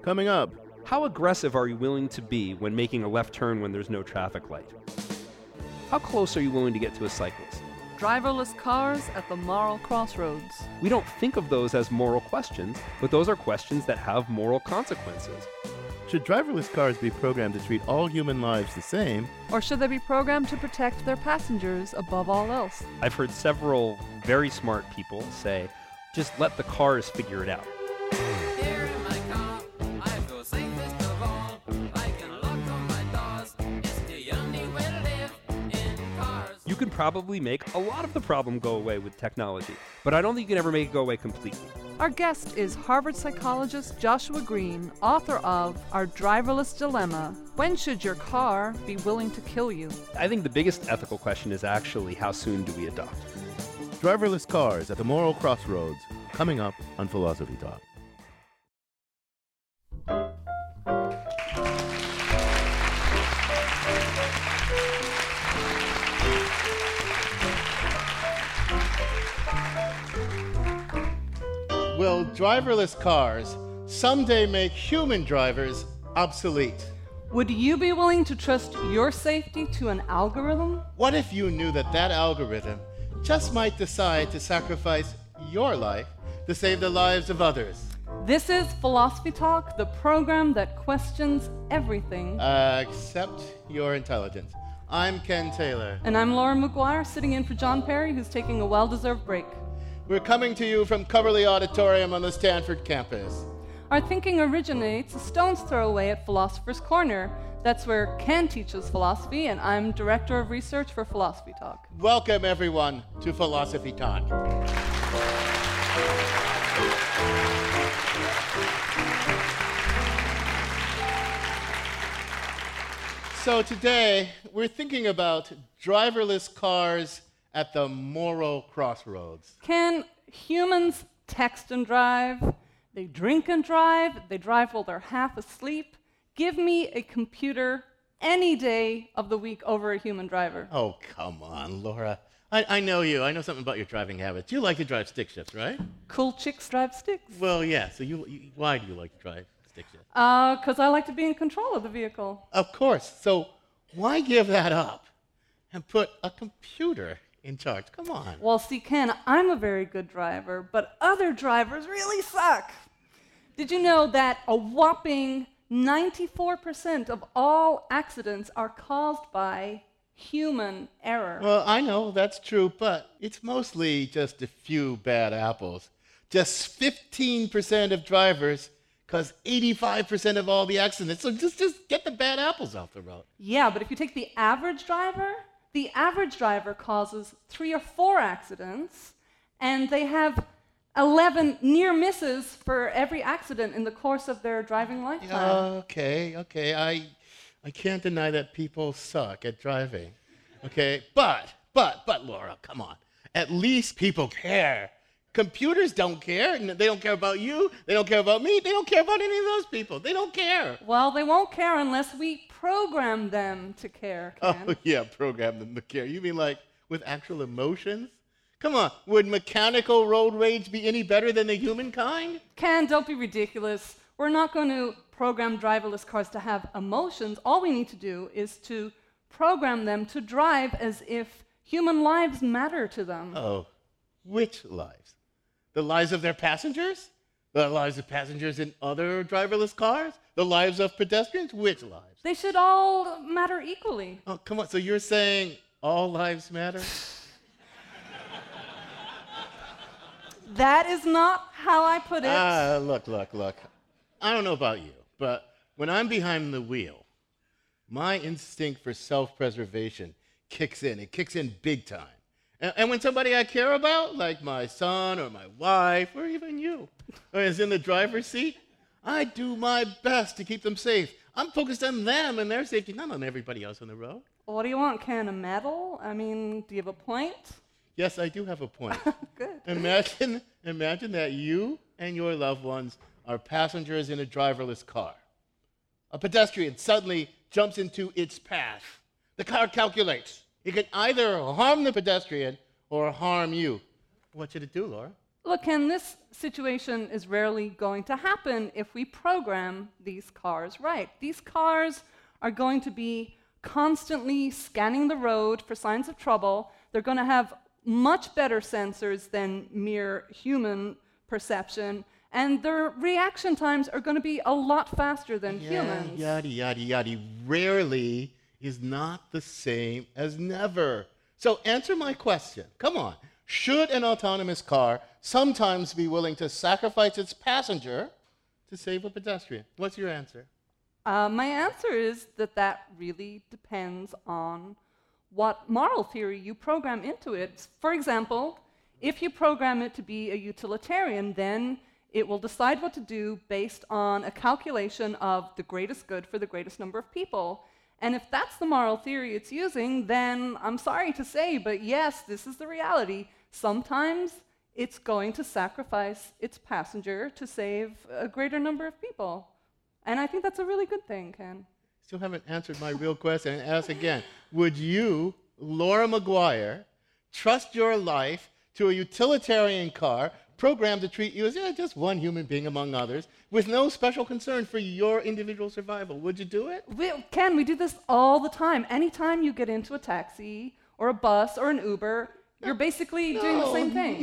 Coming up, How aggressive are you willing to be when making a left turn when there's no traffic light? How close are you willing to get to a cyclist? Driverless cars at the moral crossroads. We don't think of those as moral questions, but those are questions that have moral consequences. should driverless cars be programmed to treat all human lives the same? Or should they be programmed to protect their passengers above all else? I've heard several very smart people say, just let the cars figure it out. Here in my car, I feel safest of all. I can lock on my doors. It's the only way to live in cars. You can probably make a lot of the problem go away with technology, but I don't think you can ever make it go away completely. Our guest is Harvard psychologist Joshua Green, author of Our Driverless Dilemma: When Should Your Car Be Willing to Kill You? I think the biggest ethical question is actually how soon do we adopt? Driverless cars at the moral crossroads, coming up on Philosophy Talk. Will driverless cars someday make human drivers obsolete? Would you be willing to trust your safety to an algorithm? What if you knew that that algorithm just might decide to sacrifice your life to save the lives of others? This is Philosophy Talk, the program that questions everything. Except your intelligence. I'm Ken Taylor. And I'm Laura McGuire, sitting in for John Perry, who's taking a well-deserved break. We're coming to you from Coverly Auditorium on the Stanford campus. Our thinking originates a stone's throw away at Philosopher's Corner. That's where Ken teaches philosophy, and I'm Director of Research for Philosophy Talk. Welcome, everyone, to Philosophy Talk. So today, we're thinking about driverless cars at the moral crossroads. Can humans text and drive? They drink and drive. They drive while they're half asleep. Give me a computer any day of the week over a human driver. Oh, come on, Laura. I know you. I know something about your driving habits. You like to drive stick shifts, right? Cool chicks drive sticks. Well, yeah. So why do you like to drive stick shifts? Because I like to be in control of the vehicle. Of course. So why give that up and put a computer in charge? Come on. Well, see, Ken, I'm a very good driver, but other drivers really suck. Did you know that a whopping 94% of all accidents are caused by human error? Well, I know that's true, but it's mostly just a few bad apples. Just 15% of drivers cause 85% of all the accidents. So just get the bad apples off the road. Yeah, but if you take the average driver causes 3 or 4 accidents, and they have 11 near misses for every accident in the course of their driving lifetime. Okay. I can't deny that people suck at driving. Okay, but Laura, come on. At least people care. Computers don't care. They don't care about you. They don't care about me. They don't care about any of those people. They don't care. Well, they won't care unless we program them to care, Ken. Oh, yeah, program them to care. You mean like with actual emotions? Come on, would mechanical road rage be any better than the humankind? Ken, don't be ridiculous. We're not going to program driverless cars to have emotions. All we need to do is to program them to drive as if human lives matter to them. Oh, which lives? The lives of their passengers? The lives of passengers in other driverless cars? The lives of pedestrians? Which lives? They should all matter equally. Oh, come on, so you're saying all lives matter? That is not how I put it. Look. I don't know about you, but when I'm behind the wheel, my instinct for self-preservation kicks in. It kicks in big time. And when somebody I care about, like my son or my wife or even you, is in the driver's seat, I do my best to keep them safe. I'm focused on them and their safety, not on everybody else on the road. What do you want, Ken? A medal? I mean, do you have a point? Yes, I do have a point. Good. Imagine that you and your loved ones are passengers in a driverless car. A pedestrian suddenly jumps into its path. The car calculates. It can either harm the pedestrian or harm you. What should it do, Laura? Look, Ken, this situation is rarely going to happen if we program these cars right. These cars are going to be constantly scanning the road for signs of trouble. They're going to have much better sensors than mere human perception, and their reaction times are going to be a lot faster than humans. Yada, yada, yada. Rarely is not the same as never. So answer my question. Come on. Should an autonomous car sometimes be willing to sacrifice its passenger to save a pedestrian? What's your answer? My answer is that really depends on what moral theory you program into it. For example, if you program it to be a utilitarian, then it will decide what to do based on a calculation of the greatest good for the greatest number of people. And if that's the moral theory it's using, then I'm sorry to say, but yes, this is the reality. Sometimes it's going to sacrifice its passenger to save a greater number of people. And I think that's a really good thing, Ken. Still haven't answered my real question and ask again. Would you, Laura McGuire, trust your life to a utilitarian car programmed to treat you as just one human being among others with no special concern for your individual survival? Would you do it? Ken, we do this all the time. Anytime you get into a taxi or a bus or an Uber, you're basically doing the same thing.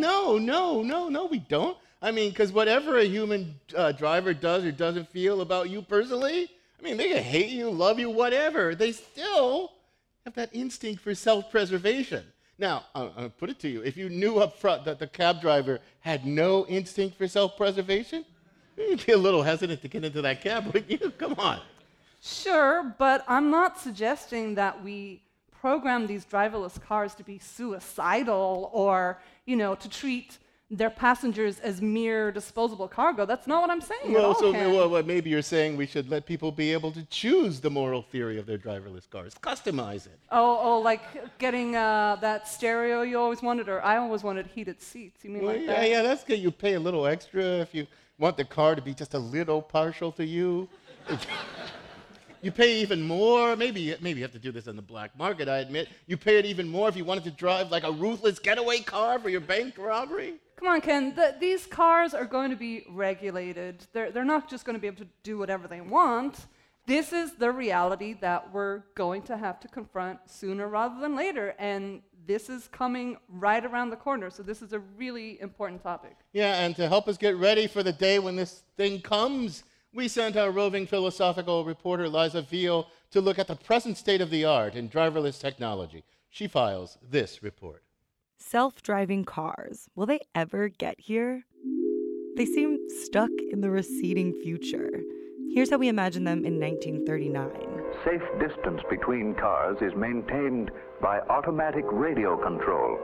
No, we don't. I mean, because whatever a human driver does or doesn't feel about you personally, I mean, they can hate you, love you, whatever. They still have that instinct for self-preservation. Now, I'll put it to you. If you knew up front that the cab driver had no instinct for self-preservation, you'd be a little hesitant to get into that cab, wouldn't you? Come on. Sure, but I'm not suggesting that we program these driverless cars to be suicidal or, to treat their passengers as mere disposable cargo. That's not what I'm saying at all, Ken. Maybe you're saying we should let people be able to choose the moral theory of their driverless cars, customize it. Oh, like getting that stereo you always wanted, or I always wanted heated seats. You mean like that? Yeah, that's good. You pay a little extra if you want the car to be just a little partial to you. You pay even more. Maybe you have to do this on the black market, I admit. You pay it even more if you wanted to drive like a ruthless getaway car for your bank robbery. Come on, Ken. These cars are going to be regulated. They're not just going to be able to do whatever they want. This is the reality that we're going to have to confront sooner rather than later, and this is coming right around the corner, so this is a really important topic. Yeah, and to help us get ready for the day when this thing comes, we sent our roving philosophical reporter, Liza Veal, to look at the present state of the art in driverless technology. She files this report. Self-driving cars. Will they ever get here? They seem stuck in the receding future. Here's how we imagine them in 1939. Safe distance between cars is maintained by automatic radio control.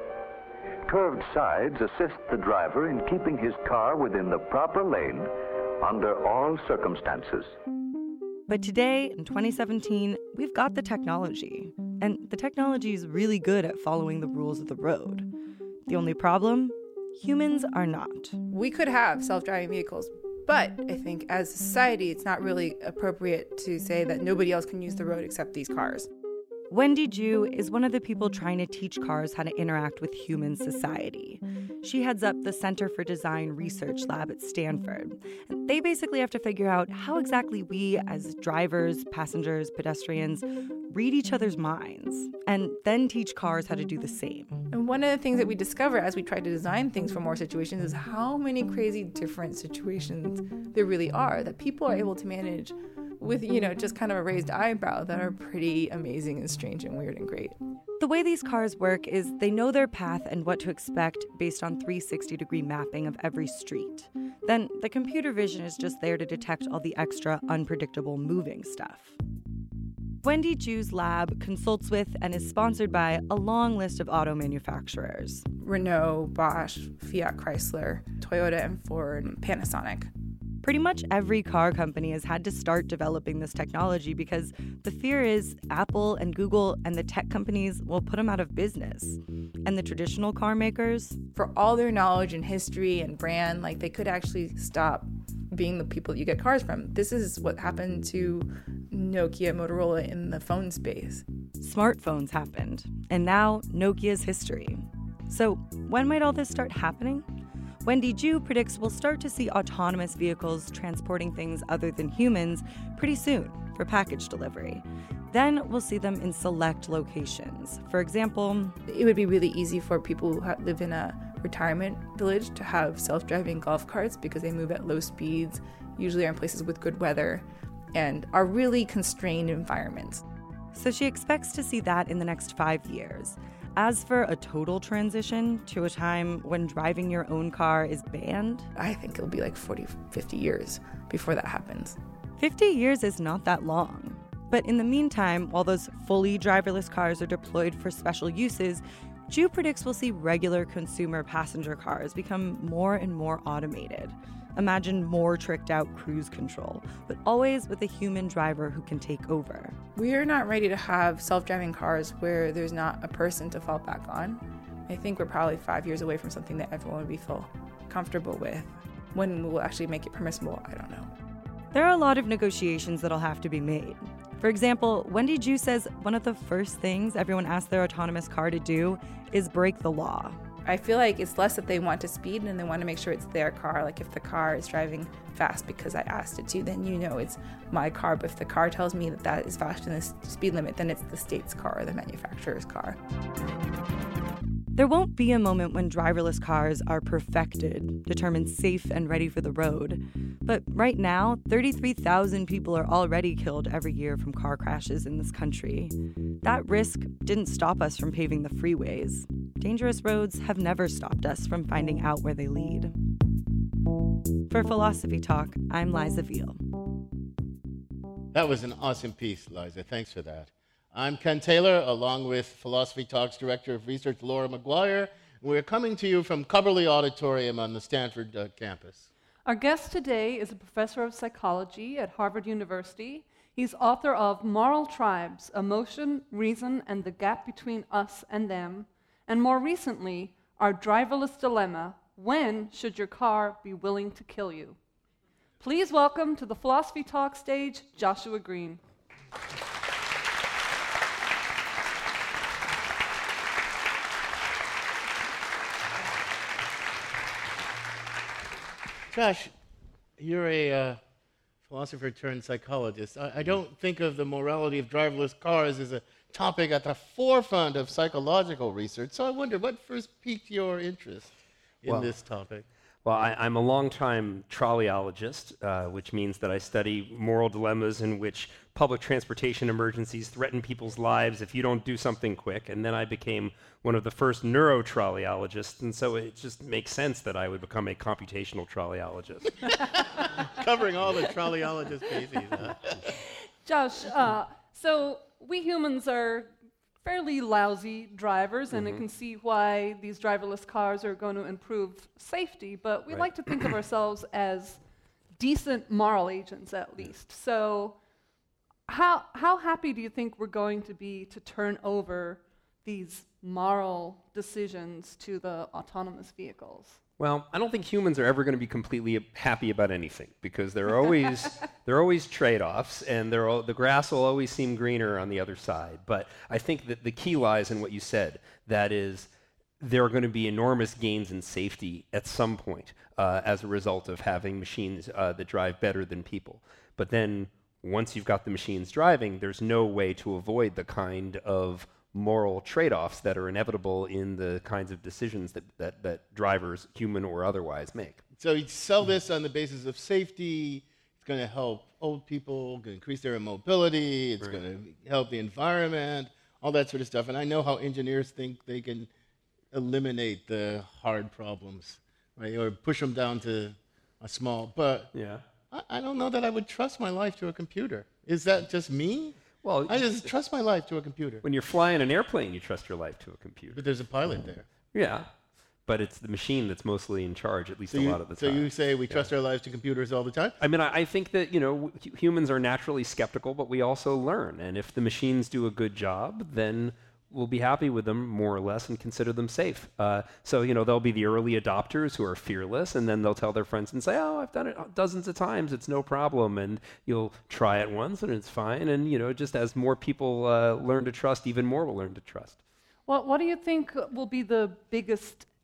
Curved sides assist the driver in keeping his car within the proper lane under all circumstances. But today, in 2017, we've got the technology. And the technology is really good at following the rules of the road. The only problem? Humans are not. We could have self-driving vehicles, but I think as a society, it's not really appropriate to say that nobody else can use the road except these cars. Wendy Ju is one of the people trying to teach cars how to interact with human society. She heads up the Center for Design Research Lab at Stanford. And they basically have to figure out how exactly we, as drivers, passengers, pedestrians, read each other's minds, and then teach cars how to do the same. And one of the things that we discover as we try to design things for more situations is how many crazy different situations there really are that people are able to manage with, just kind of a raised eyebrow that are pretty amazing and strange and weird and great. The way these cars work is they know their path and what to expect based on 360-degree mapping of every street. Then the computer vision is just there to detect all the extra unpredictable moving stuff. Wendy Ju's lab consults with and is sponsored by a long list of auto manufacturers. Renault, Bosch, Fiat Chrysler, Toyota and Ford, and Panasonic. Pretty much every car company has had to start developing this technology because the fear is Apple and Google and the tech companies will put them out of business. And the traditional car makers? For all their knowledge and history and brand, they could actually stop being the people that you get cars from. This is what happened to Nokia, Motorola in the phone space. Smartphones happened, and now Nokia's history. So when might all this start happening? Wendy Ju predicts we'll start to see autonomous vehicles transporting things other than humans pretty soon for package delivery. Then we'll see them in select locations. For example, It would be really easy for people who live in a retirement village to have self-driving golf carts because they move at low speeds, usually are in places with good weather, and are really constrained environments. so she expects to see that in the next 5 years. As for a total transition to a time when driving your own car is banned, I think it'll be like 40, 50 years before that happens. 50 years is not that long. But in the meantime, while those fully driverless cars are deployed for special uses, Ju predicts we'll see regular consumer passenger cars become more and more automated. Imagine more tricked out cruise control, but always with a human driver who can take over. We are not ready to have self-driving cars where there's not a person to fall back on. I think we're probably 5 years away from something that everyone would feel comfortable with. When we'll actually make it permissible, I don't know. There are a lot of negotiations that'll have to be made. For example, Wendy Ju says one of the first things everyone asks their autonomous car to do is break the law. I feel like it's less that they want to speed and they want to make sure it's their car. Like if the car is driving fast because I asked it to, then you know it's my car. But if the car tells me that that is faster than the speed limit, then it's the state's car or the manufacturer's car. There won't be a moment when driverless cars are perfected, determined safe and ready for the road. But right now, 33,000 people are already killed every year from car crashes in this country. That risk didn't stop us from paving the freeways. Dangerous roads have never stopped us from finding out where they lead. For Philosophy Talk, I'm Liza Veal. That was an awesome piece, Liza. Thanks for that. I'm Ken Taylor, along with Philosophy Talk's Director of Research, Laura McGuire. We're coming to you from Cubberley Auditorium on the Stanford campus. Our guest today is a professor of psychology at Harvard University. He's author of Moral Tribes, Emotion, Reason, and the Gap Between Us and Them, and more recently, Our Driverless Dilemma, When Should Your Car Be Willing to Kill You? Please welcome to the Philosophy Talk stage, Joshua Green. Josh, you're a philosopher turned psychologist. I don't think of the morality of driverless cars as a topic at the forefront of psychological research, so I wonder what first piqued your interest in this topic? Well, I'm a longtime trolleyologist, which means that I study moral dilemmas in which public transportation emergencies threaten people's lives if you don't do something quick. And then I became one of the first neurotrolleyologists, and so it just makes sense that I would become a computational trolleyologist. Covering all the trolleyologist bases. Huh? Josh, so we humans are fairly lousy drivers, and it can see why these driverless cars are going to improve safety, but we like to think of ourselves as decent moral agents at least. So how happy do you think we're going to be to turn over these moral decisions to the autonomous vehicles? Well, I don't think humans are ever going to be completely happy about anything because there are always trade-offs, and the grass will always seem greener on the other side. But I think that the key lies in what you said. That is, there are going to be enormous gains in safety at some point as a result of having machines that drive better than people. But then once you've got the machines driving, there's no way to avoid the kind of moral trade-offs that are inevitable in the kinds of decisions that drivers, human or otherwise, make. So you sell this on the basis of safety. It's going to help old people, going to increase their mobility. It's going to help the environment, all that sort of stuff. And I know how engineers think they can eliminate the hard problems, right, or push them down to a small. But I don't know that I would trust my life to a computer. Is that just me? Well, I just trust my life to a computer. When you're flying an airplane, you trust your life to a computer. But there's a pilot there. Yeah, but it's the machine that's mostly in charge, at least a lot of the time. So you say we trust our lives to computers all the time? I mean, I think that, humans are naturally skeptical, but we also learn. And if the machines do a good job, then we'll be happy with them, more or less, and consider them safe. So there'll be the early adopters who are fearless, and then they'll tell their friends and say, oh, I've done it dozens of times, it's no problem. And you'll try it once, and it's fine. And, just as more people learn to trust, even more will learn to trust. What do you think will be the biggest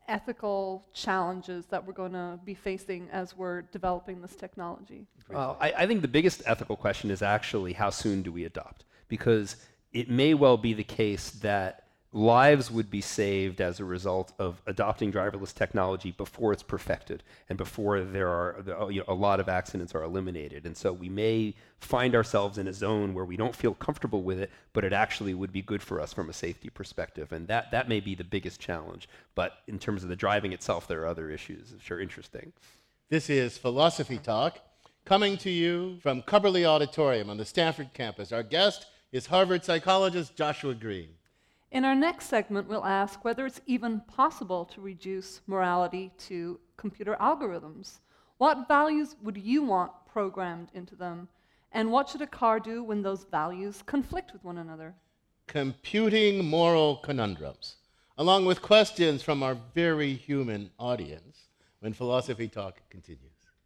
ethical challenges that we're going to be facing as we're developing this technology? Well, I think the biggest ethical question is actually how soon do we adopt? Because it may well be the case that lives would be saved as a result of adopting driverless technology before it's perfected and before a lot of accidents are eliminated. And so we may find ourselves in a zone where we don't feel comfortable with it, but it actually would be good for us from a safety perspective. And that may be the biggest challenge. But in terms of the driving itself, there are other issues that are interesting. This is Philosophy Talk, coming to you from Cubberley Auditorium on the Stanford campus. Our guest is Harvard psychologist Joshua Green. In our next segment, we'll ask whether it's even possible to reduce morality to computer algorithms. What values would you want programmed into them? And what should a car do when those values conflict with one another? Computing moral conundrums, along with questions from our very human audience, when Philosophy Talk continues.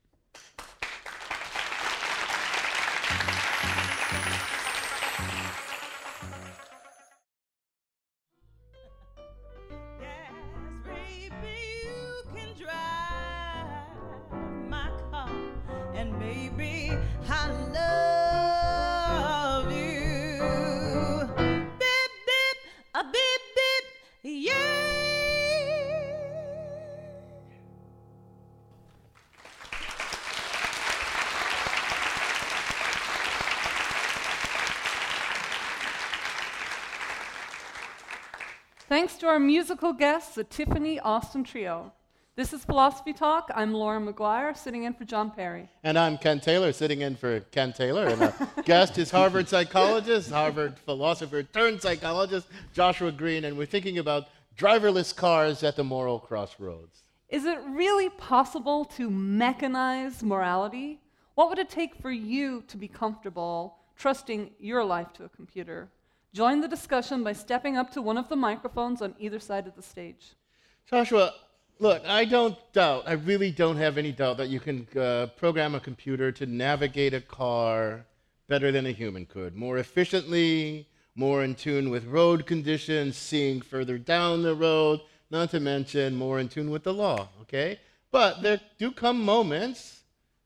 Thanks to our musical guests, the Tiffany Austin Trio. This is Philosophy Talk. I'm Laura McGuire, sitting in for John Perry. And I'm Ken Taylor, sitting in for Ken Taylor. And our guest is Harvard psychologist, Harvard philosopher turned psychologist, Joshua Green. And we're thinking about driverless cars at the moral crossroads. Is it really possible to mechanize morality? What would it take for you to be comfortable trusting your life to a computer? Join the discussion by stepping up to one of the microphones on either side of the stage. Joshua, look, I really don't have any doubt that you can program a computer to navigate a car better than a human could, more efficiently, more in tune with road conditions, seeing further down the road, not to mention more in tune with the law, okay? But there do come moments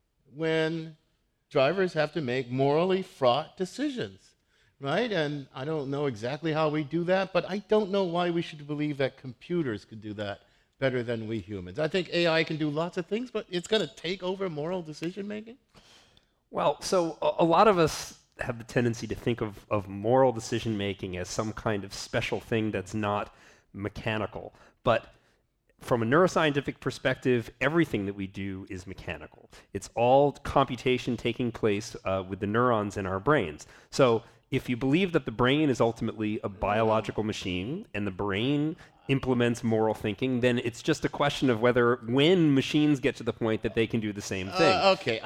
when drivers have to make morally fraught decisions. Right? And I don't know exactly how we do that, but I don't know why we should believe that computers could do that better than we humans. I think AI can do lots of things, but it's going to take over moral decision making? Well, so a lot of us have the tendency to think of moral decision making as some kind of special thing that's not mechanical. But from a neuroscientific perspective, everything that we do is mechanical. It's all computation taking place with the neurons in our brains. So if you believe that the brain is ultimately a biological machine and the brain implements moral thinking, then it's just a question of when machines get to the point that they can do the same thing. Okay,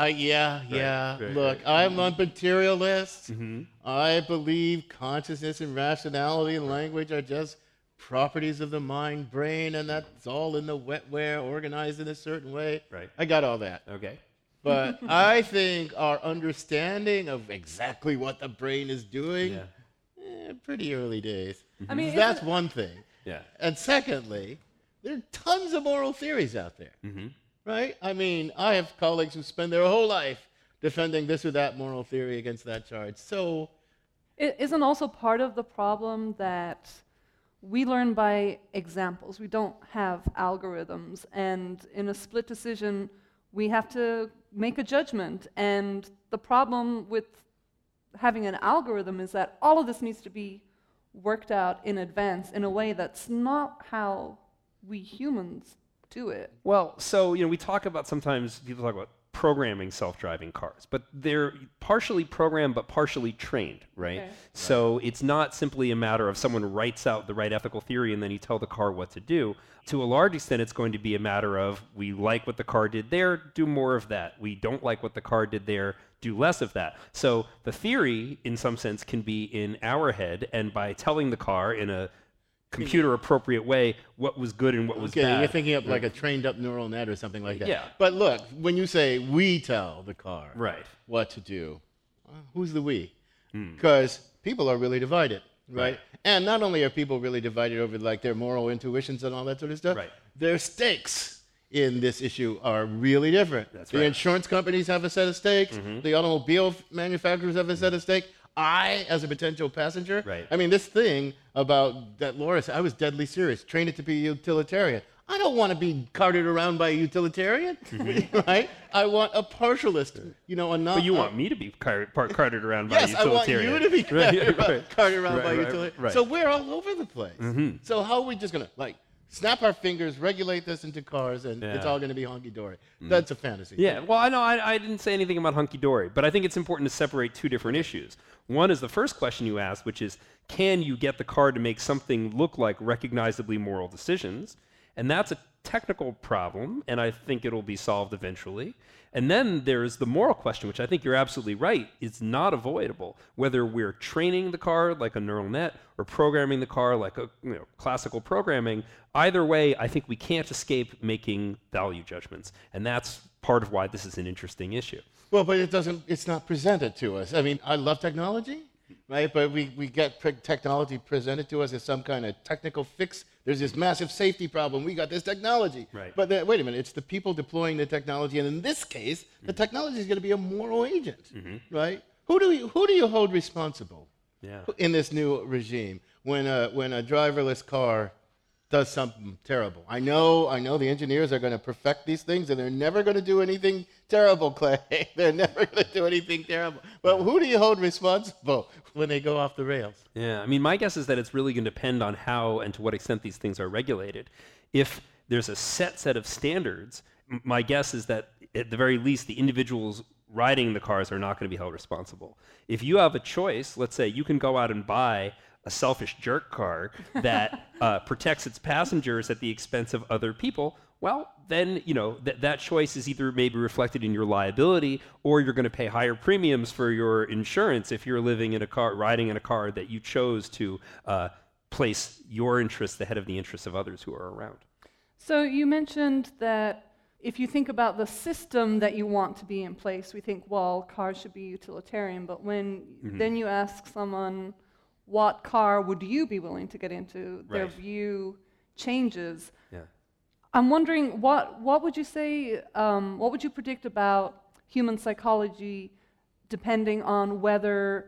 Look, I'm a materialist. Mm-hmm. I believe consciousness and rationality and language are just properties of the mind, brain, and that's all in the wetware, organized in a certain way. Right. I got all that. Okay. But I think our understanding of exactly what the brain is doing, pretty early days. I mean, that's one thing. Yeah. And secondly, there are tons of moral theories out there, right? I mean, I have colleagues who spend their whole life defending this or that moral theory against that charge. So, it isn't also part of the problem that we learn by examples. We don't have algorithms, and in a split decision, we have to make a judgment. And the problem with having an algorithm is that all of this needs to be worked out in advance in a way that's not how we humans do it. Well, so, we talk about sometimes, people talk about programming self-driving cars, but they're partially programmed but partially trained, right? Okay. So it's not simply a matter of someone writes out the right ethical theory and then you tell the car what to do. To a large extent, it's going to be a matter of, we like what the car did there, do more of that. We don't like what the car did there, do less of that. So the theory, in some sense, can be in our head, and by telling the car in a computer-appropriate way what was good and what was bad. Okay, you're thinking of like a trained-up neural net or something like that. Yeah. But look, when you say we tell the car Right. what to do, who's the we? Because people are really divided. right? And not only are people really divided over like their moral intuitions and all that sort of stuff, their stakes in this issue are really different. That's the insurance companies have a set of stakes. The automobile manufacturers have a set of stakes. I, as a potential passenger, I mean, this thing about that Laura said, I was deadly serious, train it to be utilitarian. I don't want to be carted around by a utilitarian, right? I want a partialist, you know, a non. But you want me to be carted around by a yes, I want utilitarian. you to be carted around by a utilitarian. Right. So we're all over the place. So how are we just going to, like, snap our fingers, regulate this into cars, and it's all going to be hunky-dory? That's a fantasy. Yeah, well, I didn't say anything about hunky-dory, but I think it's important to separate two different issues. One is the first question you asked, which is, can you get the car to make something look like recognizably moral decisions? And that's a technical problem, and I think it'll be solved eventually. And then there's the moral question, which I think you're absolutely right. It's not avoidable. Whether we're training the car like a neural net or programming the car like a classical programming, either way, I think we can't escape making value judgments. And that's part of why this is an interesting issue. Well, but it's not presented to us. I mean, I love technology, right? But we get technology presented to us as some kind of technical fix. There's this massive safety problem. We got this technology. Right. But wait a minute, it's the people deploying the technology. And in this case, the technology is going to be a moral agent, right? Who do you hold responsible in this new regime when a driverless car does something terrible? I know the engineers are going to perfect these things, and they're never going to do anything terrible, Clay. They're never going to do anything terrible. But who do you hold responsible when they go off the rails? Yeah, I mean, my guess is that it's really going to depend on how and to what extent these things are regulated. If there's a set of standards, my guess is that at the very least, the individuals riding the cars are not going to be held responsible. If you have a choice, let's say you can go out and buy a selfish jerk car that protects its passengers at the expense of other people, well, then, that choice is either maybe reflected in your liability, or you're going to pay higher premiums for your insurance if you're living in a car, riding in a car that you chose to place your interests ahead of the interests of others who are around. So you mentioned that if you think about the system that you want to be in place, we think, well, cars should be utilitarian. But when then you ask someone, what car would you be willing to get into? Their view changes. Yeah. I'm wondering, what would you say, what would you predict about human psychology depending on whether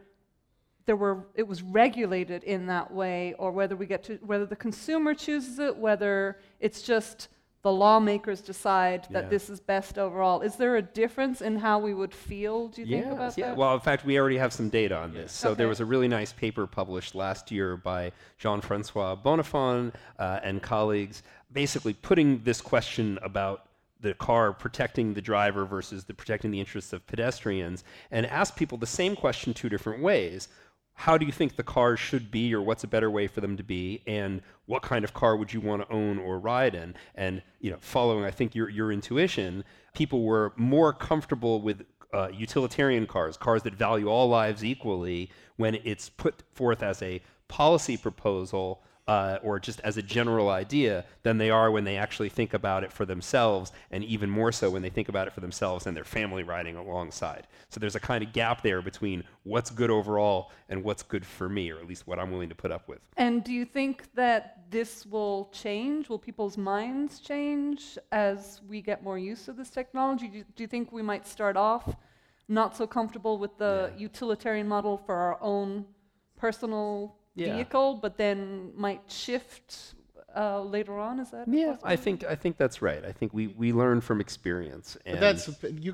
it was regulated in that way, or whether whether the consumer chooses it, whether it's just the lawmakers decide that this is best overall? Is there a difference in how we would feel, do you think, about that? Well, in fact, we already have some data on this. So there was a really nice paper published last year by Jean-Francois Bonnafont and colleagues, basically putting this question about the car protecting the driver versus protecting the interests of pedestrians, and asked people the same question two different ways. How do you think the cars should be, or what's a better way for them to be, and what kind of car would you want to own or ride in? And following, I think, your intuition, people were more comfortable with utilitarian cars that value all lives equally, when it's put forth as a policy proposal or just as a general idea, than they are when they actually think about it for themselves, and even more so when they think about it for themselves and their family riding alongside. So there's a kind of gap there between what's good overall and what's good for me, or at least what I'm willing to put up with. And do you think that this will change? Will people's minds change as we get more used to this technology? Do you think we might start off not so comfortable with the utilitarian model for our own personal vehicle, but then might shift later on? Is that possible? I think that's right. I think we learn from experience. And that's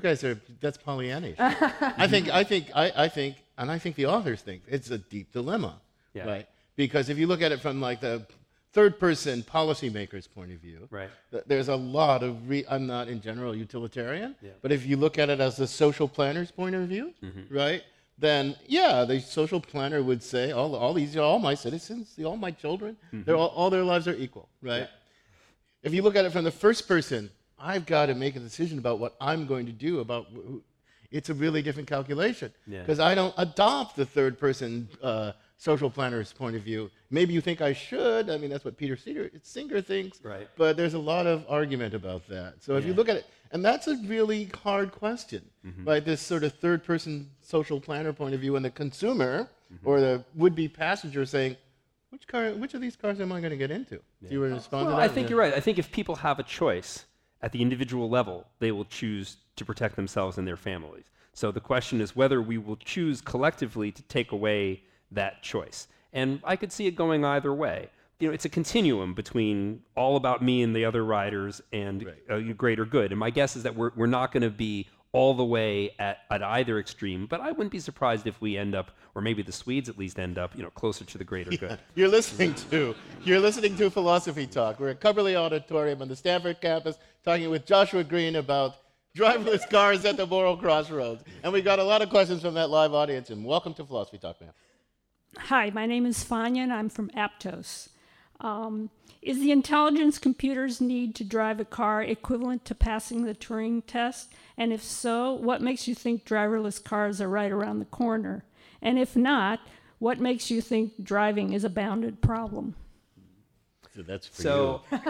Pollyannish. I think, and I think the authors think it's a deep dilemma, right? Because if you look at it from like the third-person policymaker's point of view, right? There's a lot of I'm not in general utilitarian, but if you look at it as the social planner's point of view, right? Then the social planner would say, all these are all my citizens, all my children, all their lives are equal, right? If you look at it from the first person, I've got to make a decision about what I'm going to do about. It's a really different calculation, because I don't adopt the third person social planner's point of view. Maybe you think I should. I mean, that's what Peter Singer thinks. Right. But there's a lot of argument about that. So if you look at it, and that's a really hard question, right? This sort of third-person social planner point of view, and the consumer or the would-be passenger saying, which of these cars am I going to get into? Do you respond to Well, that? I think you're right. I think if people have a choice at the individual level, they will choose to protect themselves and their families. So the question is whether we will choose collectively to take away that choice. And I could see it going either way. It's a continuum between all about me and the other riders and greater good. And my guess is that we're not going to be all the way at either extreme, but I wouldn't be surprised if we end up, or maybe the Swedes at least end up, closer to the greater good. You're listening to Philosophy Talk. We're at Cubberley Auditorium on the Stanford campus talking with Joshua Green about driverless cars at the moral crossroads. And we got a lot of questions from that live audience, and welcome to Philosophy Talk, ma'am. Hi, my name is Fania, and I'm from Aptos. Is the intelligence computers need to drive a car equivalent to passing the Turing test? And if so, what makes you think driverless cars are right around the corner? And if not, what makes you think driving is a bounded problem? So that's for So you.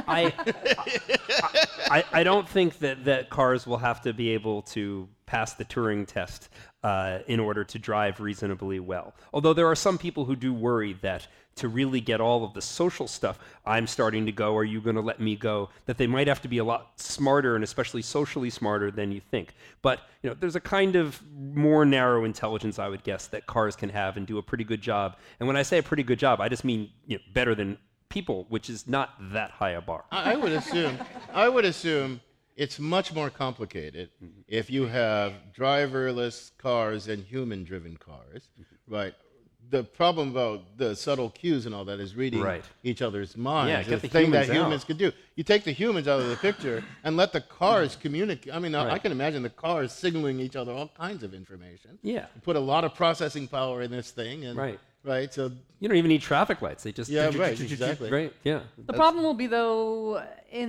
I don't think that cars will have to be able to pass the Turing test in order to drive reasonably well. Although there are some people who do worry that to really get all of the social stuff, I'm starting to go, are you going to let me go, that they might have to be a lot smarter and especially socially smarter than you think. But there's a kind of more narrow intelligence, I would guess, that cars can have and do a pretty good job. And when I say a pretty good job, I just mean better than people, which is not that high a bar. I would assume it's much more complicated if you have driverless cars and human-driven cars, right? The problem about the subtle cues and all that is reading each other's minds. Yeah, the thing that humans could do. You take the humans out of the picture and let the cars communicate. I mean, I can imagine the cars signaling each other all kinds of information. Yeah. You put a lot of processing power in this thing. And, right. So you don't even need traffic lights. They just exactly. Right. Yeah. The problem will be, though,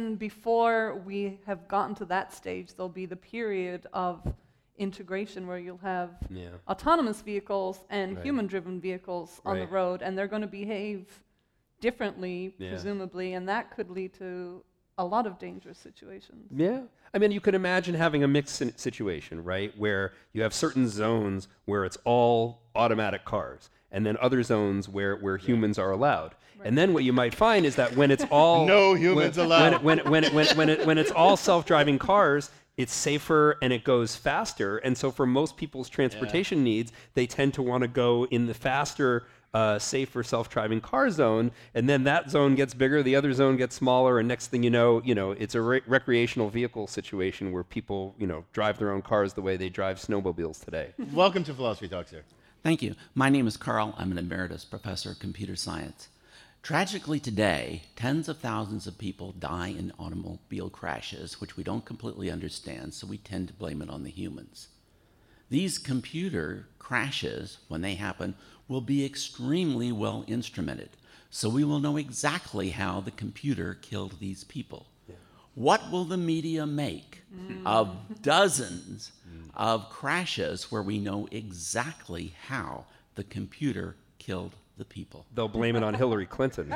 before we have gotten to that stage, there'll be the period of integration where you'll have autonomous vehicles and human-driven vehicles on the road, and they're going to behave differently, presumably, and that could lead to a lot of dangerous situations. Yeah. I mean, you could imagine having a mixed situation, right, where you have certain zones where it's all automatic cars, and then other zones where humans are allowed. And then what you might find is that when it's all no humans allowed, when it's all self-driving cars, it's safer and it goes faster. And so for most people's transportation needs, they tend to want to go in the faster, safer self-driving car zone. And then that zone gets bigger, the other zone gets smaller, and next thing you know, it's a recreational vehicle situation where people, drive their own cars the way they drive snowmobiles today. Welcome to Philosophy Talk, sir. Thank you. My name is Carl. I'm an emeritus professor of computer science. Tragically today, tens of thousands of people die in automobile crashes, which we don't completely understand, so we tend to blame it on the humans. These computer crashes, when they happen, will be extremely well instrumented, so we will know exactly how the computer killed these people. What will the media make of dozens of crashes where we know exactly how the computer killed the people? They'll blame it on Hillary Clinton.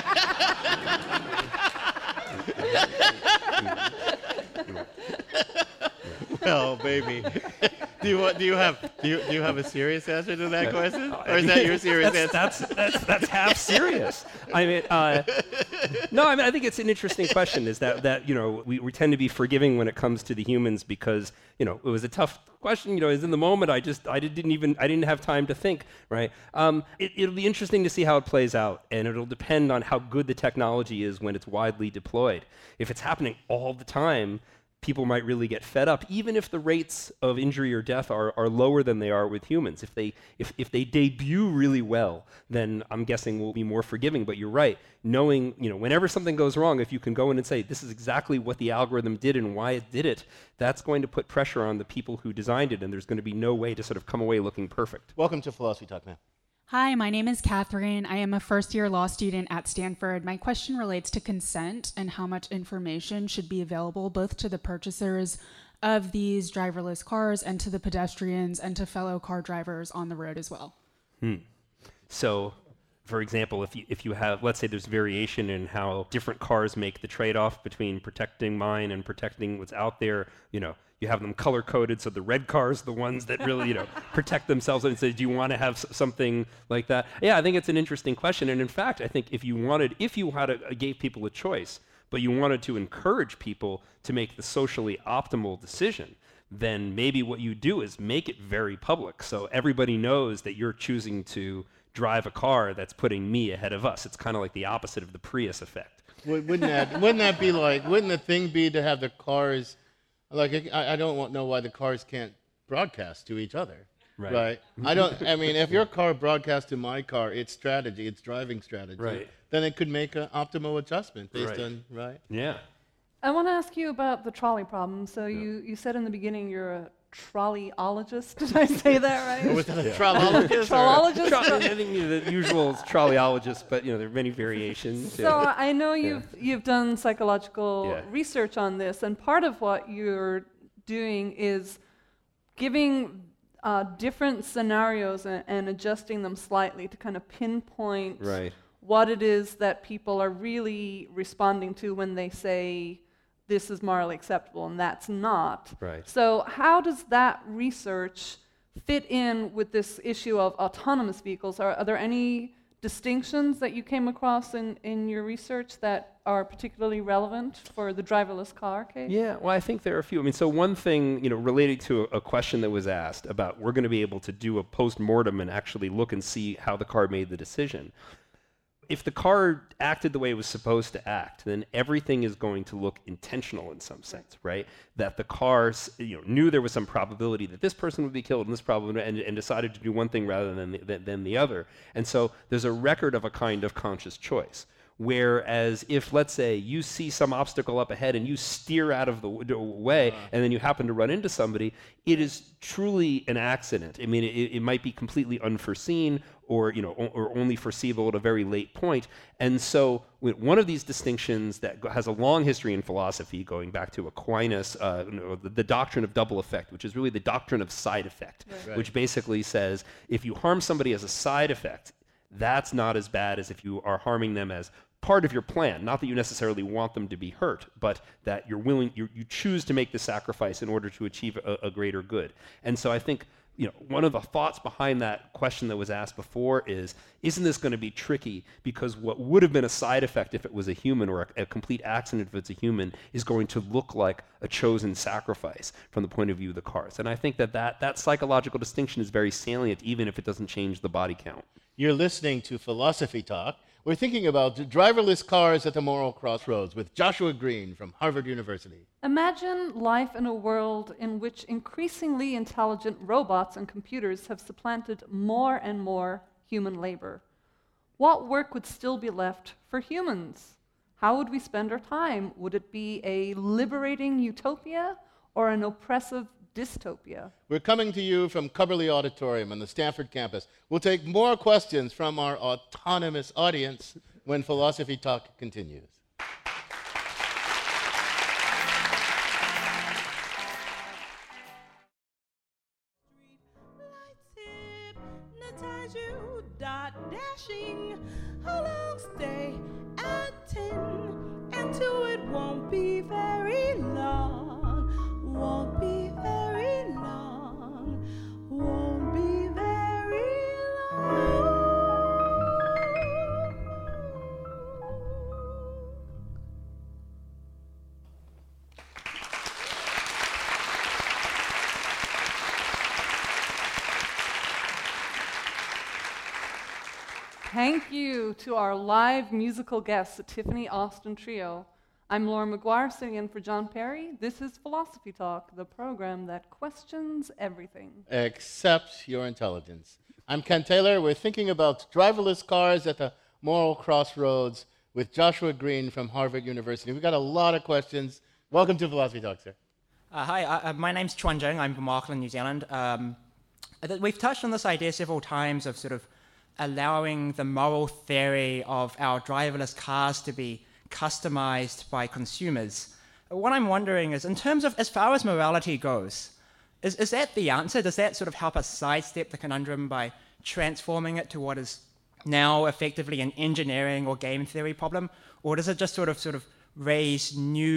Well, baby. Do you have a serious answer to that question, or is that your serious answer? That's half serious. I mean, no. I mean, I think it's an interesting question. Is that we tend to be forgiving when it comes to the humans because it was a tough question. Is in the moment. I didn't have time to think. Right. It'll be interesting to see how it plays out, and it'll depend on how good the technology is when it's widely deployed. If it's happening all the time, people might really get fed up, even if the rates of injury or death are lower than they are with humans. If they debut really well, then I'm guessing we'll be more forgiving. But you're right, knowing, whenever something goes wrong, if you can go in and say, this is exactly what the algorithm did and why it did it, that's going to put pressure on the people who designed it, and there's going to be no way to sort of come away looking perfect. Welcome to Philosophy Talk, man. Hi, my name is Catherine. I am a first-year law student at Stanford. My question relates to consent and how much information should be available both to the purchasers of these driverless cars and to the pedestrians and to fellow car drivers on the road as well. So, for example, if you have, let's say there's variation in how different cars make the trade-off between protecting mine and protecting what's out there, you have them color coded, so the red cars are the ones that really, protect themselves. And say, do you want to have something like that? Yeah, I think it's an interesting question. And in fact, I think if you gave people a choice, but you wanted to encourage people to make the socially optimal decision, then maybe what you do is make it very public, so everybody knows that you're choosing to drive a car that's putting me ahead of us. It's kind of like the opposite of the Prius effect. Wouldn't that be like? Wouldn't the thing be to have the cars? Like, I don't know why the cars can't broadcast to each other. Right. I mean, if your car broadcasts to my car, its strategy, its driving strategy, then it could make an optimal adjustment based on, right? Yeah. I want to ask you about the trolley problem. So you said in the beginning you're a trolleyologist. Did I say that right? Was that a trollologist? Trollologist? I think the usual is trolleyologist, but there are many variations. So I know you've done psychological research on this, and part of what you're doing is giving different scenarios and adjusting them slightly to kind of pinpoint what it is that people are really responding to when they say this is morally acceptable and that's not. So how does that research fit in with this issue of autonomous vehicles? Are there any distinctions that you came across in your research that are particularly relevant for the driverless car case? Yeah, well, I think there are a few. I mean, so one thing, related to a question that was asked about we're going to be able to do a post-mortem and actually look and see how the car made the decision. If the car acted the way it was supposed to act, then everything is going to look intentional in some sense, right? That the car knew there was some probability that this person would be killed and this probability, and decided to do one thing rather than the other. And so there's a record of a kind of conscious choice. Whereas if, let's say, you see some obstacle up ahead and you steer out of the way and then you happen to run into somebody, it is truly an accident. I mean, it might be completely unforeseen or only foreseeable at a very late point. And so one of these distinctions that has a long history in philosophy, going back to Aquinas, the doctrine of double effect, which is really the doctrine of side effect, which basically says if you harm somebody as a side effect, that's not as bad as if you are harming them as part of your plan. Not that you necessarily want them to be hurt, but that you choose to make the sacrifice in order to achieve a greater good. And so I think one of the thoughts behind that question that was asked before isn't this going to be tricky? Because what would have been a side effect if it was a human, or a complete accident if it's a human, is going to look like a chosen sacrifice from the point of view of the cars. And I think that psychological distinction is very salient, even if it doesn't change the body count. You're listening to Philosophy Talk. We're thinking about driverless cars at the moral crossroads with Joshua Green from Harvard University. Imagine life in a world in which increasingly intelligent robots and computers have supplanted more and more human labor. What work would still be left for humans? How would we spend our time? Would it be a liberating utopia or an oppressive dystopia? We're coming to you from Cubberley Auditorium on the Stanford campus. We'll take more questions from our autonomous audience when Philosophy Talk continues. Dashing, how long stay at 10, and to it won't be very long, won't be very long, won't be very long. Thank you to our live musical guests, the Tiffany Austin Trio. I'm Laura McGuire, sitting in for John Perry. This is Philosophy Talk, the program that questions everything. Except your intelligence. I'm Ken Taylor. We're thinking about driverless cars at the moral crossroads with Joshua Green from Harvard University. We've got a lot of questions. Welcome to Philosophy Talk, sir. Hi, my name's Chuan Jung. I'm from Auckland, New Zealand. We've touched on this idea several times of sort of allowing the moral theory of our driverless cars to be customized by consumers. What I'm wondering is, in terms of as far as morality goes, is that the answer? Does that sort of help us sidestep the conundrum by transforming it to what is now effectively an engineering or game theory problem? Or does it just sort of raise new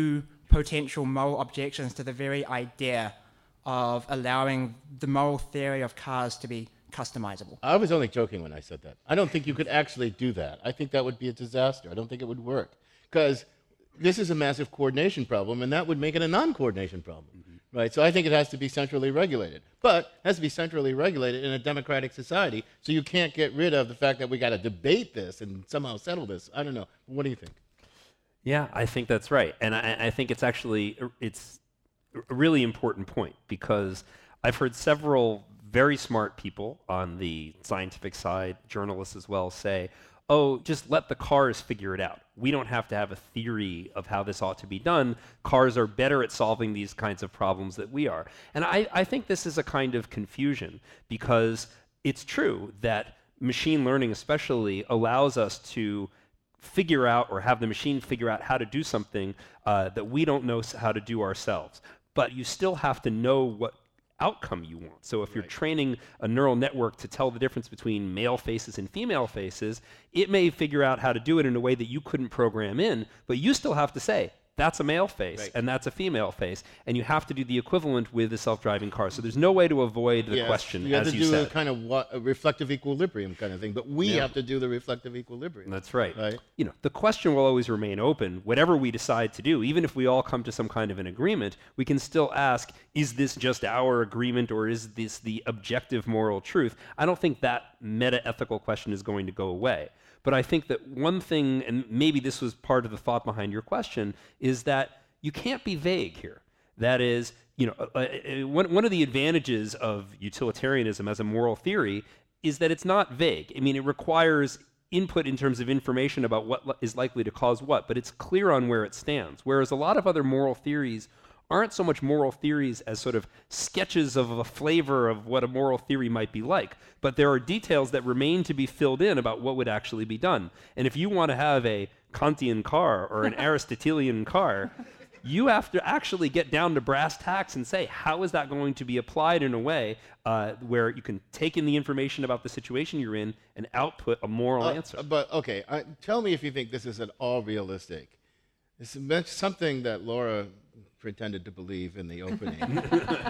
potential moral objections to the very idea of allowing the moral theory of cars to be customizable. I was only joking when I said that. I don't think you could actually do that. I think that would be a disaster. I don't think it would work. Because this is a massive coordination problem, and that would make it a non-coordination problem. Right? So I think it has to be centrally regulated. But it has to be centrally regulated in a democratic society, so you can't get rid of the fact that we got to debate this and somehow settle this. I don't know. What do you think? Yeah, I think that's right. And I think it's actually, it's a really important point, because I've heard several very smart people on the scientific side, journalists as well, say, oh, just let the cars figure it out. We don't have to have a theory of how this ought to be done. Cars are better at solving these kinds of problems than we are. And I think this is a kind of confusion, because it's true that machine learning especially allows us to figure out, or have the machine figure out how to do something that we don't know how to do ourselves. But you still have to know what outcome you want. So if you're training a neural network to tell the difference between male faces and female faces, it may figure out how to do it in a way that you couldn't program in, but you still have to say, that's a male face and that's a female face, and you have to do the equivalent with a self-driving car. So there's no way to avoid the question, you have as to you do said. a kind of a reflective equilibrium kind of thing, but we have to do the reflective equilibrium. That's right. You know, the question will always remain open. Whatever we decide to do, even if we all come to some kind of an agreement, we can still ask, is this just our agreement, or is this the objective moral truth? I don't think that meta-ethical question is going to go away. But I think that one thing, and maybe this was part of the thought behind your question, is that you can't be vague here. That is, you know, one of the advantages of utilitarianism as a moral theory is that it's not vague. I mean, it requires input in terms of information about what is likely to cause what, but it's clear on where it stands. Whereas a lot of other moral theories aren't so much moral theories as sort of sketches of a flavor of what a moral theory might be like, but there are details that remain to be filled in about what would actually be done. And if you want to have a Kantian car or an Aristotelian car, you have to actually get down to brass tacks and say, how is that going to be applied in a way where you can take in the information about the situation you're in and output a moral answer? But okay, tell me if you think this is at all realistic. This is something that Laura pretended to believe in the opening.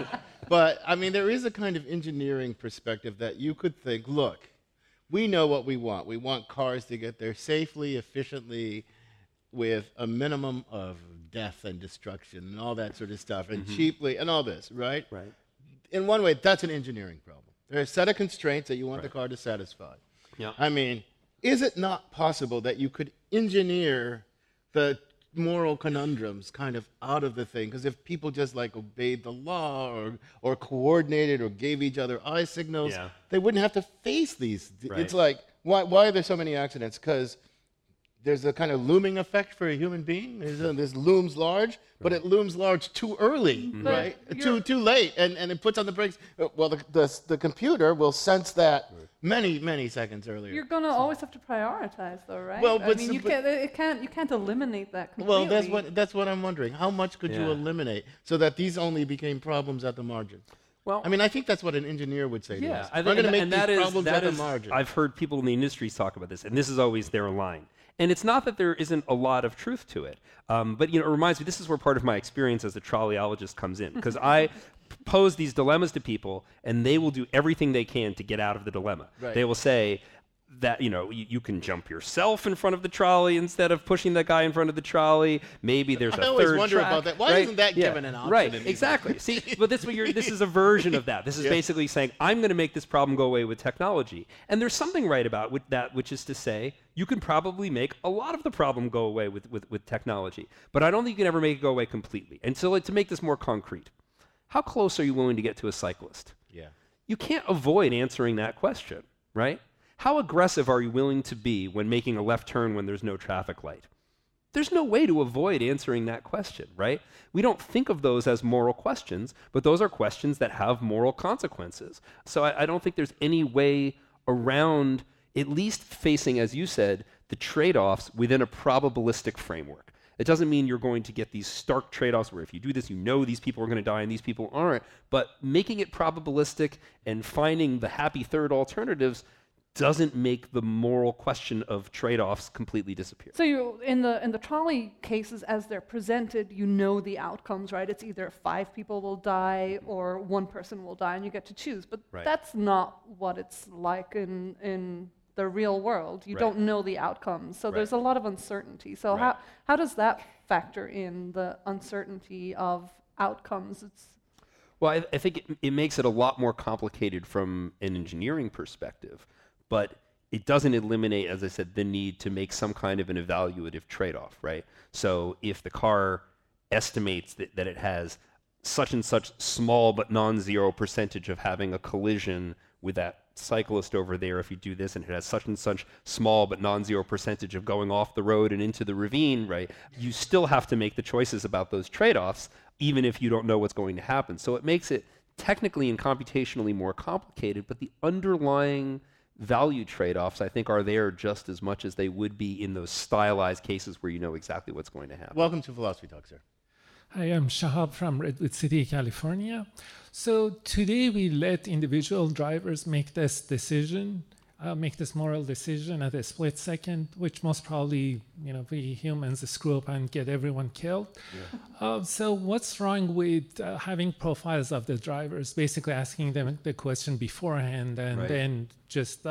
But, I mean, there is a kind of engineering perspective that you could think, look, we know what we want. We want cars to get there safely, efficiently, with a minimum of death and destruction and all that sort of stuff, and cheaply, and all this, right? Right. In one way, that's an engineering problem. There are a set of constraints that you want the car to satisfy. Yeah. I mean, is it not possible that you could engineer the moral conundrums kind of out of the thing? Because if people just like obeyed the law or coordinated or gave each other eye signals, they wouldn't have to face these. Right. It's like, why are there so many accidents? Because there's a kind of looming effect for a human being. This looms large, but it looms large too early, right? Too late, and it puts on the brakes. Well, the computer will sense that many seconds earlier. You're gonna always have to prioritize, though, right? Well, but I mean, you can't eliminate that Well, completely. that's what I'm wondering. How much could you eliminate so that these only became problems at the margin? Well, I mean, I think that's what an engineer would say. Yeah, to us. I I'm think, going to make and these that is, problems that at the is, margin. I've heard people in the industry talk about this, and this is always their line. And it's not that there isn't a lot of truth to it, but you know, it reminds me, this is where part of my experience as a trolleyologist comes in, because I pose these dilemmas to people, and they will do everything they can to get out of the dilemma. Right. They will say that, you know, you can jump yourself in front of the trolley instead of pushing that guy in front of the trolley. Maybe there's a third I always wonder track, about that. Why right? isn't that Yeah. given an option? Right, in these exactly. See, but this is a version of that. This is basically saying, I'm going to make this problem go away with technology. And there's something right about that, which is to say, you can probably make a lot of the problem go away with technology. But I don't think you can ever make it go away completely. And so to make this more concrete, how close are you willing to get to a cyclist? Yeah. You can't avoid answering that question, right? How aggressive are you willing to be when making a left turn when there's no traffic light? There's no way to avoid answering that question, right? We don't think of those as moral questions, but those are questions that have moral consequences. So I don't think there's any way around at least facing, as you said, the trade-offs within a probabilistic framework. It doesn't mean you're going to get these stark trade-offs where if you do this, you know these people are going to die and these people aren't, but making it probabilistic and finding the happy third alternatives doesn't make the moral question of trade-offs completely disappear. So you, in the trolley cases as they're presented, you know the outcomes, right? It's either 5 people will die or 1 person will die, and you get to choose. But Right. that's not what it's like in the real world. You Right. don't know the outcomes, so there's a lot of uncertainty. So Right. how does that factor in the uncertainty of outcomes? Well, I think it makes it a lot more complicated from an engineering perspective, but it doesn't eliminate, as I said, the need to make some kind of an evaluative trade-off, right? So if the car estimates that it has such and such small but non-zero percentage of having a collision with that cyclist over there if you do this, and it has such and such small but non-zero percentage of going off the road and into the ravine, right? You still have to make the choices about those trade-offs, even if you don't know what's going to happen. So it makes it technically and computationally more complicated, but the underlying value trade-offs, I think, are there just as much as they would be in those stylized cases where you know exactly what's going to happen. Welcome to Philosophy Talk, sir. Hi, I'm Shahab from Redwood City, California. So today we let individual drivers make this decision, make this moral decision at a split second, which most probably, we humans screw up and get everyone killed. Yeah. So what's wrong with having profiles of the drivers, basically asking them the question beforehand and then just,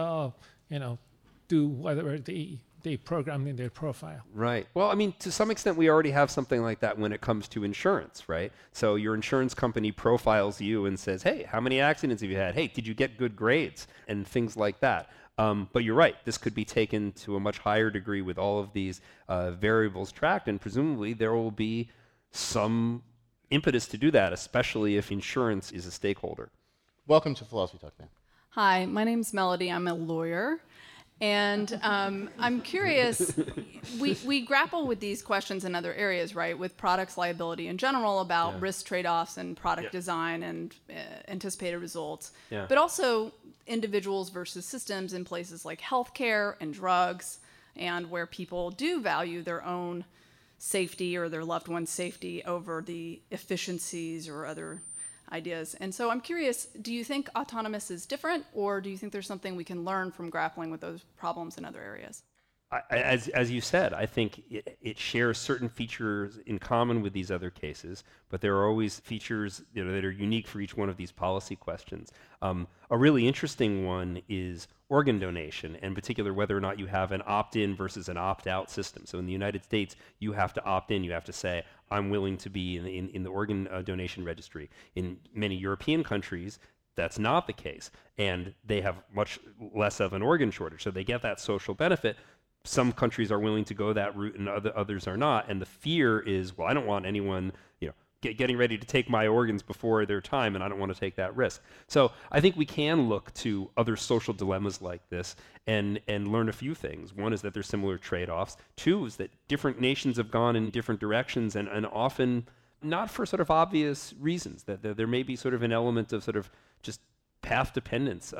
do whatever they programmed in their profile. Right. Well, I mean, to some extent, we already have something like that when it comes to insurance, right? So your insurance company profiles you and says, hey, how many accidents have you had? Hey, did you get good grades? And things like that. But you're right. This could be taken to a much higher degree with all of these variables tracked, and presumably there will be some impetus to do that, especially if insurance is a stakeholder. Welcome to Philosophy Talk, man. Hi, my name's Melody. I'm a lawyer. And I'm curious, we grapple with these questions in other areas, right? With products liability in general about risk trade-offs and product design and anticipated results. Yeah. But also individuals versus systems in places like healthcare and drugs, and where people do value their own safety or their loved one's safety over the efficiencies or other ideas. And so I'm curious, do you think autonomous is different, or do you think there's something we can learn from grappling with those problems in other areas? As you said, I think it shares certain features in common with these other cases, but there are always features that are unique for each one of these policy questions. A really interesting one is organ donation, and in particular whether or not you have an opt-in versus an opt-out system. So in the United States, you have to opt in. You have to say, I'm willing to be in the organ donation registry. In many European countries, that's not the case, and they have much less of an organ shortage, so they get that social benefit. Some countries are willing to go that route and others are not, and the fear is, well, I don't want anyone getting ready to take my organs before their time, and I don't want to take that risk. So I think we can look to other social dilemmas like this and learn a few things. One is that there's similar trade-offs. Two is that different nations have gone in different directions, and often not for sort of obvious reasons, that there may be sort of an element of sort of just path dependence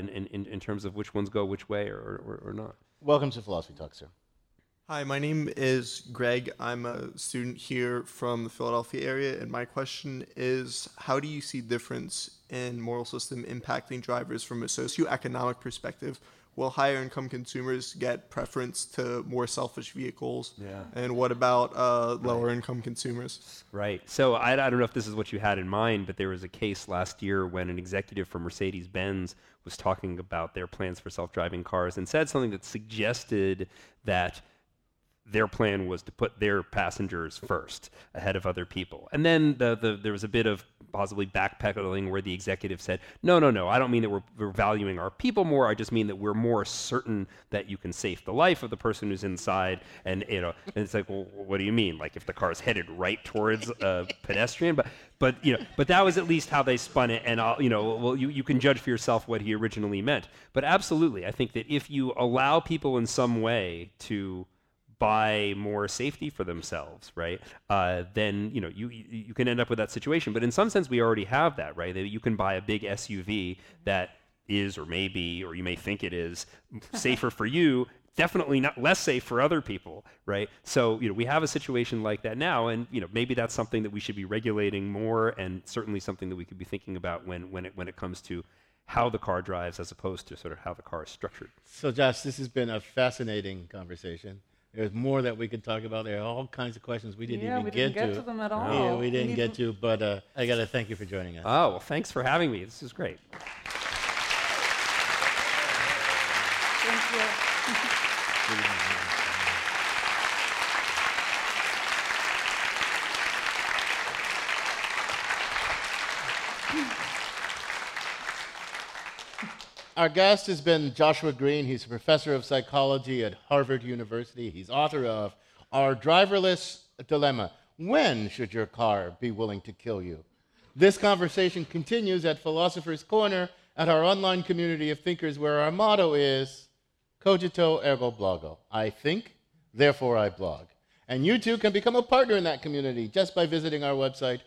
in terms of which ones go which way or not. Welcome to Philosophy Talk, sir. Hi, my name is Greg. I'm a student here from the Philadelphia area, and my question is, how do you see difference in moral system impacting drivers from a socioeconomic perspective? Will higher income consumers get preference to more selfish vehicles? Yeah. And what about lower income consumers? Right. So I don't know if this is what you had in mind, but there was a case last year when an executive from Mercedes-Benz was talking about their plans for self-driving cars and said something that suggested that their plan was to put their passengers first ahead of other people. And then there was a bit of possibly backpedaling where the executive said, no, I don't mean that we're valuing our people more. I just mean that we're more certain that you can save the life of the person who's inside. And and it's like, well, what do you mean? Like if the car is headed right towards a pedestrian? But that was at least how they spun it. And you can judge for yourself what he originally meant. But absolutely, I think that if you allow people in some way to buy more safety for themselves, right? Then you can end up with that situation. But in some sense, we already have that, right? That you can buy a big SUV that is, or may be, or you may think it is, safer for you. Definitely not less safe for other people, right? So we have a situation like that now, and maybe that's something that we should be regulating more, and certainly something that we could be thinking about when it comes to how the car drives as opposed to sort of how the car is structured. So, Josh, this has been a fascinating conversation. There's more that we could talk about. There are all kinds of questions we didn't even we get didn't get to them at all. Yeah, we didn't get to, but I got to thank you for joining us. Oh, well, thanks for having me. This is great. Thank you. Our guest has been Joshua Green. He's a professor of psychology at Harvard University. He's author of Our Driverless Dilemma. When should your car be willing to kill you? This conversation continues at Philosopher's Corner at our online community of thinkers, where our motto is Cogito ergo blogo. I think, therefore I blog. And you too can become a partner in that community just by visiting our website,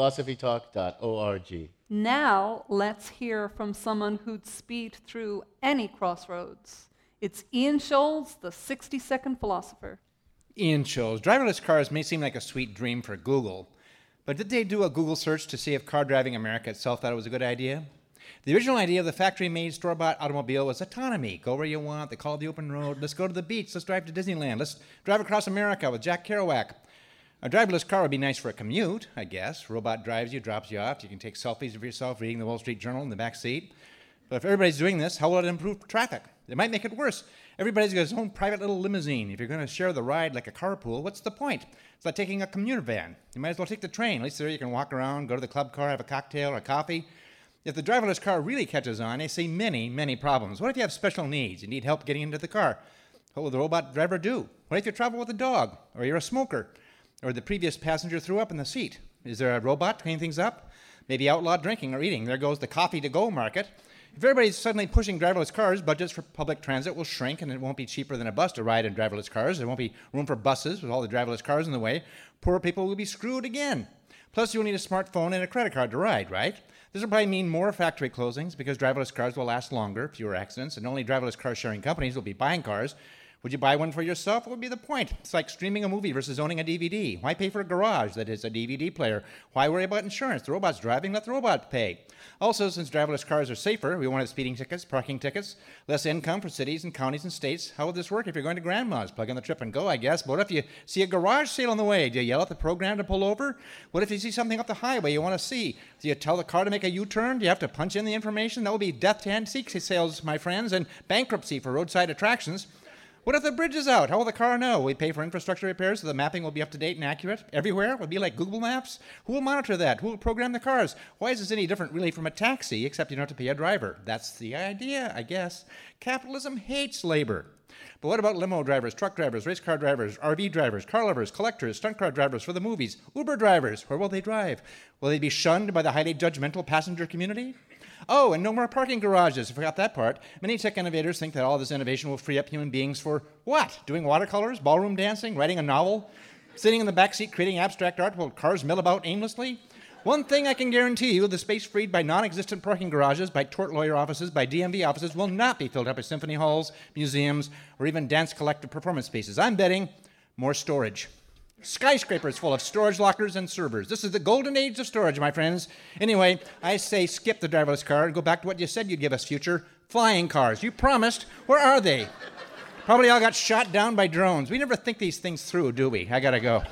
philosophytalk.org. Now, let's hear from someone who'd speed through any crossroads. It's Ian Scholes, the 60-second philosopher. Ian Scholes. Driverless cars may seem like a sweet dream for Google, but did they do a Google search to see if car driving America itself thought it was a good idea? The original idea of the factory-made, store-bought automobile was autonomy. Go where you want, they call it the open road. Let's go to the beach, let's drive to Disneyland, let's drive across America with Jack Kerouac. A driverless car would be nice for a commute, I guess. Robot drives you, drops you off. You can take selfies of yourself reading the Wall Street Journal in the back seat. But if everybody's doing this, how will it improve traffic? It might make it worse. Everybody's got his own private little limousine. If you're going to share the ride like a carpool, what's the point? It's like taking a commuter van. You might as well take the train. At least there you can walk around, go to the club car, have a cocktail or a coffee. If the driverless car really catches on, I see many, many problems. What if you have special needs? You need help getting into the car. What will the robot driver do? What if you travel with a dog? Or you're a smoker? Or the previous passenger threw up in the seat? Is there a robot to clean things up? Maybe outlaw drinking or eating. There goes the coffee-to-go market. If everybody's suddenly pushing driverless cars, budgets for public transit will shrink, and it won't be cheaper than a bus to ride in driverless cars. There won't be room for buses with all the driverless cars in the way. Poor people will be screwed again. Plus, you'll need a smartphone and a credit card to ride, right? This will probably mean more factory closings because driverless cars will last longer, fewer accidents, and only driverless car-sharing companies will be buying cars. Would you buy one for yourself? What would be the point? It's like streaming a movie versus owning a DVD. Why pay for a garage that is a DVD player? Why worry about insurance? The robot's driving, let the robot pay. Also, since driverless cars are safer, we won't have speeding tickets, parking tickets, less income for cities and counties and states. How would this work if you're going to grandma's? Plug in the trip and go, I guess. But what if you see a garage sale on the way? Do you yell at the program to pull over? What if you see something up the highway you want to see? Do you tell the car to make a U-turn? Do you have to punch in the information? That will be death to antique sales, my friends, and bankruptcy for roadside attractions. What if the bridge is out? How will the car know? We pay for infrastructure repairs so the mapping will be up to date and accurate everywhere? It will be like Google Maps? Who will monitor that? Who will program the cars? Why is this any different really from a taxi, except you don't have to pay a driver? That's the idea, I guess. Capitalism hates labor. But what about limo drivers, truck drivers, race car drivers, RV drivers, car lovers, collectors, stunt car drivers for the movies, Uber drivers? Where will they drive? Will they be shunned by the highly judgmental passenger community? Oh, and no more parking garages. I forgot that part. Many tech innovators think that all this innovation will free up human beings for what? Doing watercolors, ballroom dancing, writing a novel, sitting in the backseat creating abstract art while cars mill about aimlessly? One thing I can guarantee you, the space freed by non-existent parking garages, by tort lawyer offices, by DMV offices will not be filled up with symphony halls, museums, or even dance collective performance spaces. I'm betting more storage. Skyscrapers full of storage lockers and servers. This is the golden age of storage, my friends. Anyway, I say skip the driverless car and go back to what you said you'd give us, future. Flying cars. You promised. Where are they? Probably all got shot down by drones. We never think these things through, do we? I gotta go.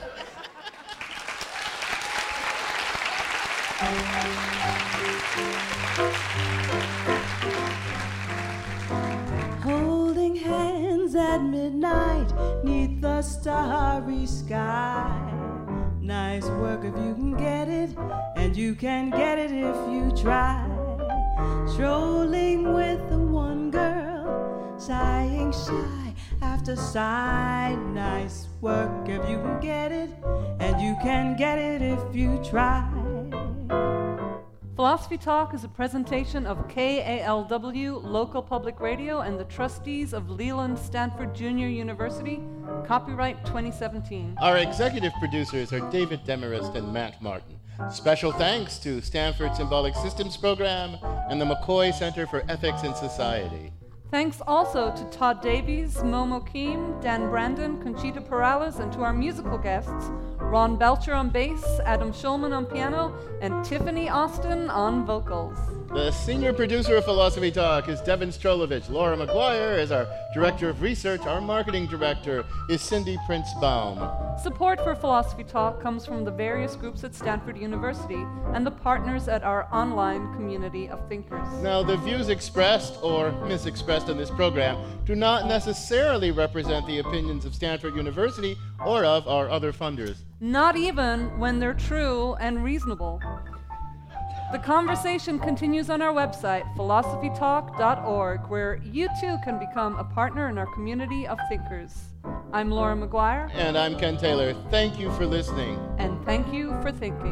Holding hands at midnight 'neath the starry sky. Nice work if you can get it, and you can get it if you try. Strolling with the one girl, sighing sigh after sigh. Nice work if you can get it, and you can get it if you try. Philosophy Talk is a presentation of KALW Local Public Radio and the trustees of Leland Stanford Junior University. Copyright 2017. Our executive producers are David Demarest and Matt Martin. Special thanks to Stanford Symbolic Systems Program and the McCoy Center for Ethics and Society. Thanks also to Todd Davies, Momo Keem, Dan Brandon, Conchita Perales, and to our musical guests, Ron Belcher on bass, Adam Schulman on piano, and Tiffany Austin on vocals. The senior producer of Philosophy Talk is Devin Strolovich. Laura McGuire is our director of research. Our marketing director is Cindy Prince-Baum. Support for Philosophy Talk comes from the various groups at Stanford University and the partners at our online community of thinkers. Now, the views expressed or misexpressed in this program do not necessarily represent the opinions of Stanford University or of our other funders. Not even when they're true and reasonable. The conversation continues on our website, philosophytalk.org, where you too can become a partner in our community of thinkers. I'm Laura McGuire. And I'm Ken Taylor. Thank you for listening. And thank you for thinking.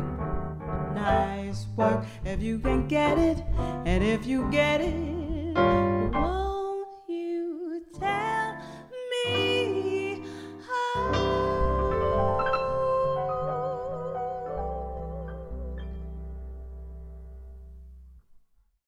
Nice work if you can get it, and if you get it, whoa.